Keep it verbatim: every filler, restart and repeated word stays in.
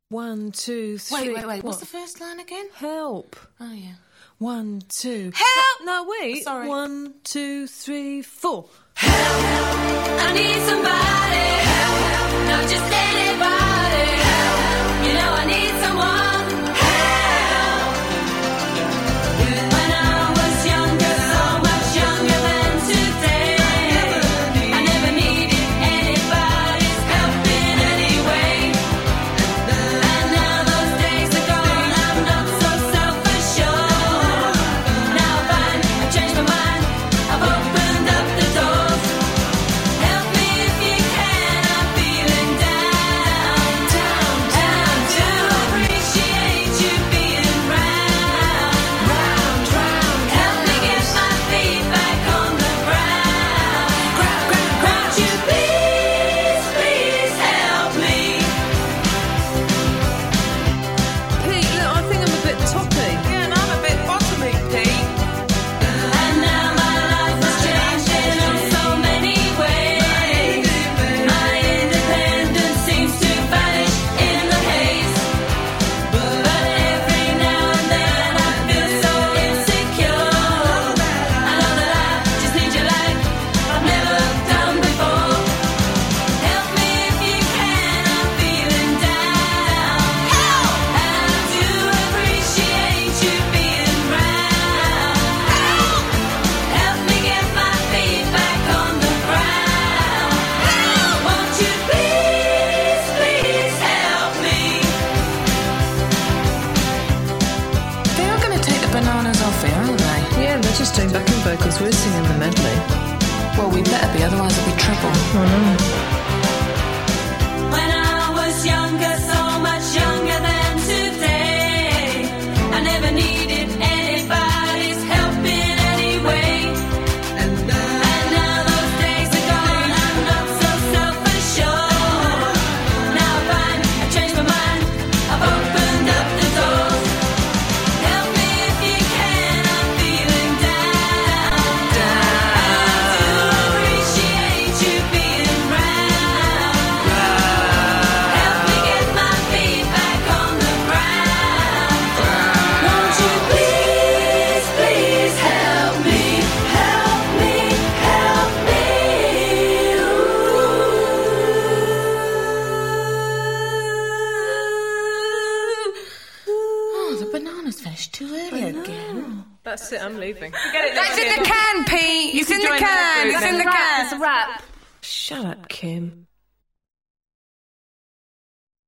One, two, three... Wait, wait, wait. What? What's the first line again? Help. Oh, yeah. One, two... Help! No, wait. Sorry. One, two, three, four. Help! I need somebody. Help! Not just anybody. Help! You know I need someone. Help! When I was younger, so much younger than today, I never needed anybody's help in any way. And now those days are gone, I'm not so self-assured. Now I find I've changed my mind, I've opened up the doors. Help me if you can, I'm feeling down, down, down. To appreciate you being round, round, round. Help me get my feet back on the ground, ground, ground, ground. Won't you please, please help me? Pete, look, I think I'm a bit toppy. Yeah, and I'm a bit bottomy, Pete. And now my life has changed in so many ways. My independence seems to vanish in the haze. But every now and then I feel so insecure. I know that I just need you like I've never done before. Help me if you can, I'm feeling down. Help! And I do appreciate you being round. Help! Help me get my feet back on the ground. Help! Won't you please, please help me? They are going to take the bananas off here, aren't they? Yeah, they're just doing backing vocals. We're singing the medley. Well, we better be, otherwise there'll be trouble. When I was younger, so much younger than today, I never needed anybody's help in any way. And now those days are gone, I'm not so self-assured. Now I find I've changed my mind, I've opened up the doors. Help me if you can, I'm feeling down, down. I do appreciate you being round. Help me get my feet back on the ground. Won't you please, please help me, help me, help me. Oh, the bananas finished too early again. That's it, I'm leaving. That's in the can, Pete. It's in the join can. that group It's in then. the can. It's a wrap. Shut up, Kim.